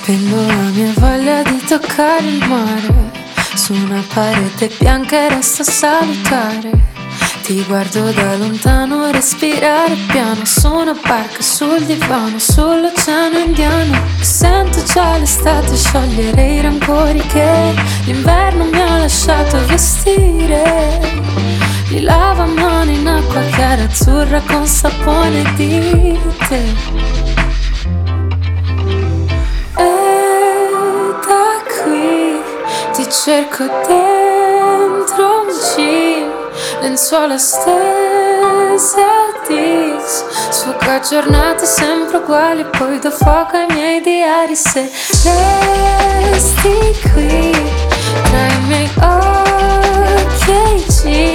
Spendo la mia voglia di toccare il mare su una parete bianca e resto a salutare. Ti guardo da lontano, respirare piano su una barca, sul divano, sull'oceano indiano. Sento già l'estate sciogliere i rancori che l'inverno mi ha lasciato vestire. Li lavo a mano in acqua chiara azzurra con sapone di te. E da qui ti cerco dentro un jean, lenzuola stese a dis. Sfoga giornate sempre uguali, poi do fuoco ai miei diari. Se resti qui tra i miei occhi e i jeans,